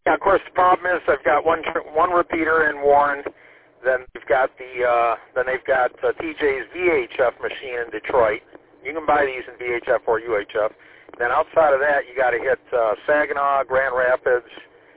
Yeah, of course, the problem is I've got one repeater in Warren. Then they've got TJ's VHF machine in Detroit. You can buy these in VHF or UHF. Then outside of that, you got to hit Saginaw, Grand Rapids,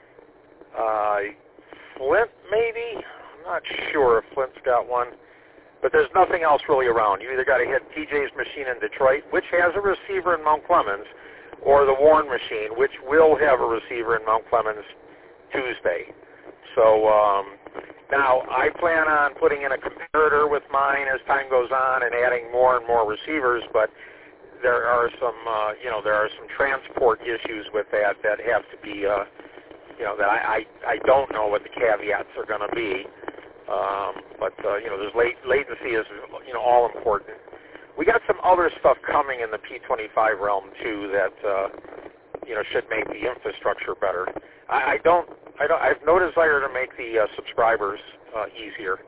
Flint maybe. I'm not sure if Flint's got one, but there's nothing else really around. You either got to hit TJ's machine in Detroit, which has a receiver in Mount Clemens, or the Warren machine, which will have a receiver in Mount Clemens Tuesday. So now I plan on putting in a comparator with mine as time goes on and adding more and more receivers, but there are some transport issues with that have to be that I don't know what the caveats are going to be. But there's latency is all important. We got some other stuff coming in the P25 realm too that should make the infrastructure better. I have no desire to make the subscribers easier.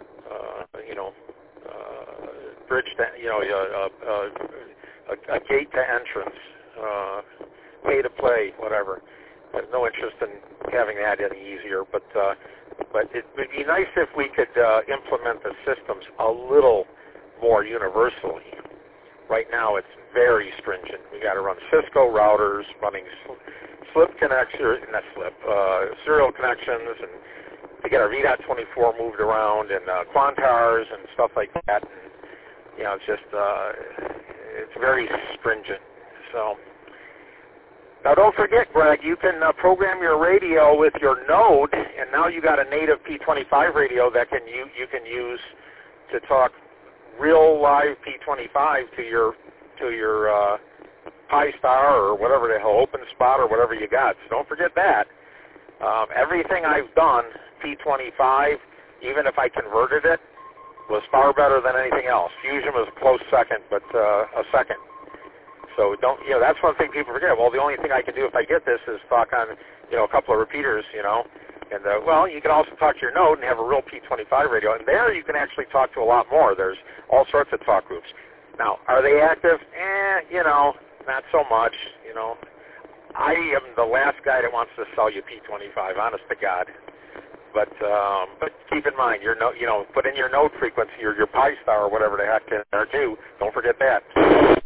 Bridge to a gate to entrance, pay to play, whatever. I have no interest in having that any easier, but it would be nice if we could implement the systems a little more universally. Right now, it's very stringent. We got to run Cisco routers, running serial connections, and to get our VDOT 24 moved around, and Quantars and stuff like that. And, it's just it's very stringent. So. Now, don't forget, Greg, you can program your radio with your node, and now you got a native P25 radio that you can use to talk real live P25 to your Pi-Star or whatever the hell, Open Spot or whatever you got. So don't forget that. Everything I've done, P25, even if I converted it, was far better than anything else. Fusion was a close second, but a second. So that's one thing people forget. Well, the only thing I can do if I get this is talk on, a couple of repeaters, And, you can also talk to your node and have a real P25 radio. And there you can actually talk to a lot more. There's all sorts of talk groups. Now, are they active? Not so much, I am the last guy that wants to sell you P25, honest to God. But keep in mind, put in your node frequency or your Pi-Star or whatever the heck in there too. Don't forget that.